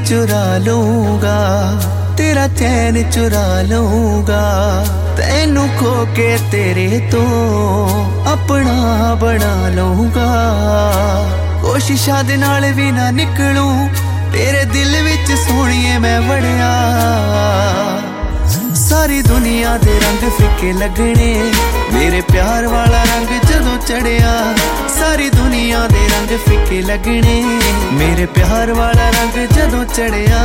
चुरा लूंगा, तेरा चैन चुरा लूंगा, तैनू खो के तेरे तो अपना बना लूंगा। कोशिशां दे नाल भी ना निकलूं, तेरे दिल विच सोहणीए मैं वड़िया। सारी दुनिया दे रंग फिके लगने, मेरे प्यार वाला रंग जदों चढ़िया। सारी दुनिया दे रंग फिके लगने, मेरे प्यार वाला रंग जदों चढ़िया।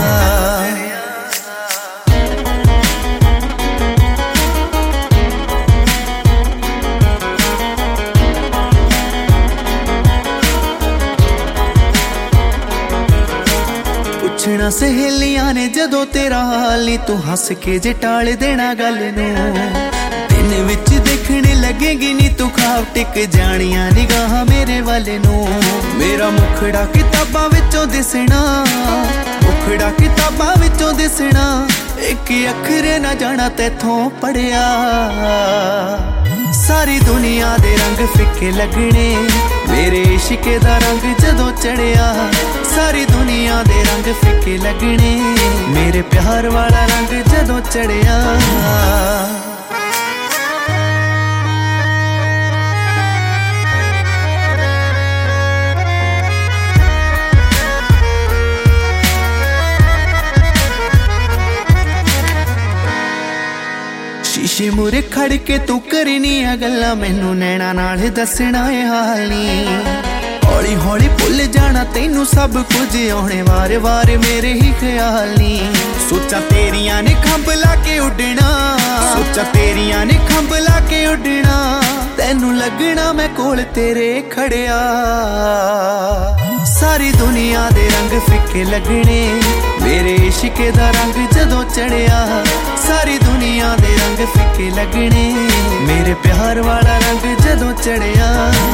पुछना सहेलियां ने जदों तेरा हाल नी, तू हस के जे टाल देना गल नूं। दिन विच देखने लगेगी नी तू ख्वाब, टिक जानिया निगाह मेरे वाले नूं। मेरा मुखड़ा किताबां विचों दिसना, मुखड़ा किताबां विचों दिसना, एक अखर ना जाना तैथों पढ़िया। सारी दुनिया दे रंग फिके लगने, मेरे इश्के दा रंग जदों चढ़िया। सारी दुनिया दे रंग फिके लगने, मेरे प्यार वाला रंग जदों चढ़िया। शीशे मुरे खड़ के तू करनिया गल्लां, मैनू नैना नाल दसना है हाल नी। हौली हौली भुल जाना तैनू सब कुछ, आने वार वार मेरे ही ख्याल नी। सोचा तेरियां ने खंभ ला के उड़ना, सोचा तेरियां ने खंभ ला के उड़ना, तैनू लगना मैं कोल तेरे खड़िया। सारी दुनिया दे रंग फिके लगने, मेरे इश्के दा रंग जदों चढ़िया। सारी दुनिया दे रंग फिके लगने, मेरे प्यार वाला रंग जदों चढ़िया।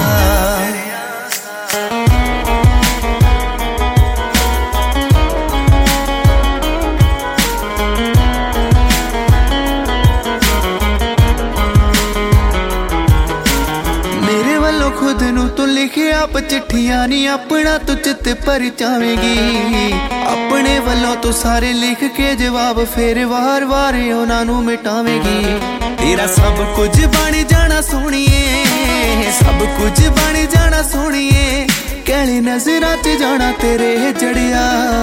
खुद नू तू लिखे आप चिट्ठियां नी, अपना तू चित पर चावेगी। अपने वालों तू सारे लिख के जवाब, फिर वार वार उन्हां नू मिटावेगी। तेरा सब कुछ बन जाना सोहणीए, सब कुछ बन जाना सोहणीए, कहली नजरां च जाना तेरे जड़िया।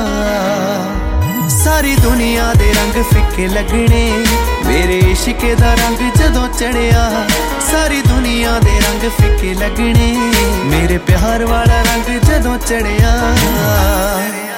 सारी दुनिया दे रंग फिके लगने, मेरे इश्के दा रंग जदों चढ़िया। सारी दुनिया दे रंग फिके लगने, मेरे प्यार वाला रंग जदों चढ़िया।